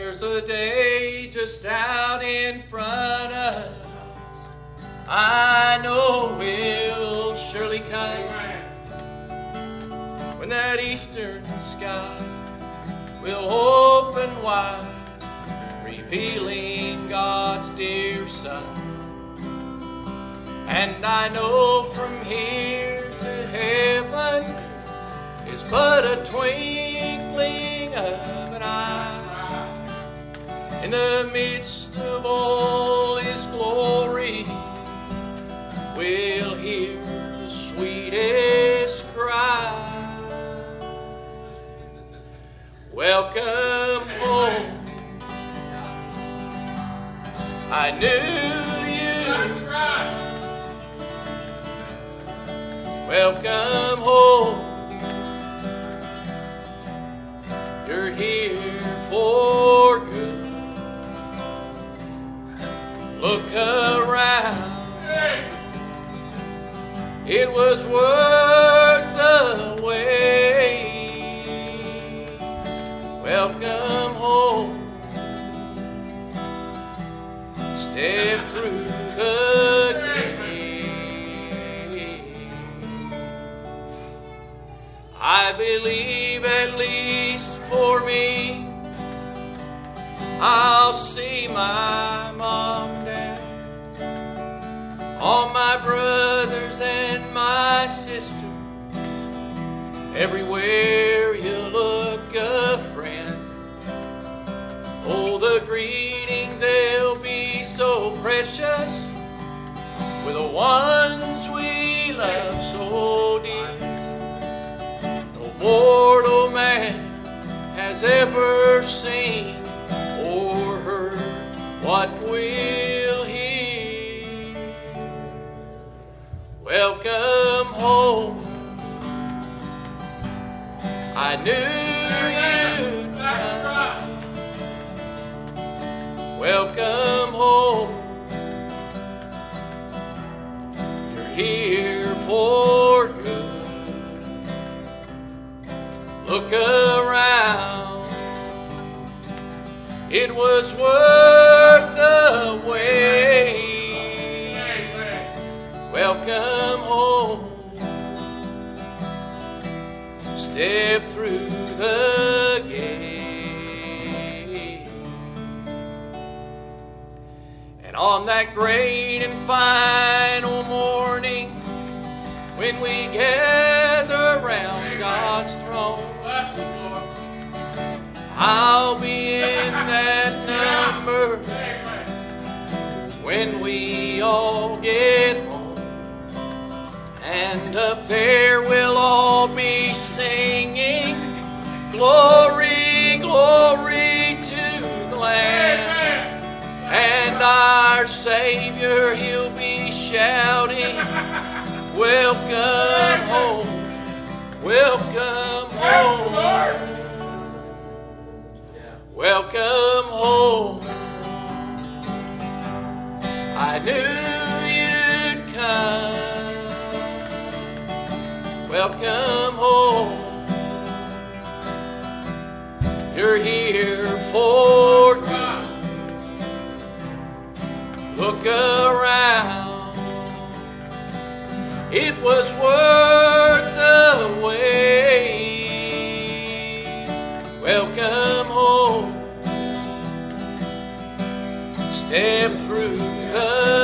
There's a day just out in front of us I know will surely come, when that eastern sky will open wide, revealing God's dear Son. And I know from here to heaven is but a twinkling of an eye. In the midst of all His glory, we'll hear the sweetest cry. Welcome home. I knew you. That's right. Welcome home. You're here for good. Look around. It was worth the wait. Welcome home. Step through the gate. I believe, at least for me, I'll see my mom and dad, all my brothers and my sisters. Everywhere you look, a friend. Oh, the greetings, they'll be so precious, with the ones we love so dear. No mortal man has ever seen or heard what we'll hear. Welcome home. I knew you'd come. Welcome home. You're here for good. Look around. It was worth the wait. Welcome home. Step through the gate. And on that great and final morning, when we gather round God's throne, I'll be in that number when we all get home. And up there we'll all be singing, glory, glory to the Lamb. And our Savior, He'll be shouting, welcome home, welcome home, welcome home. I knew you'd come. Welcome home. You're here for good. Look around. It was worth the wait. Welcome home. Step through the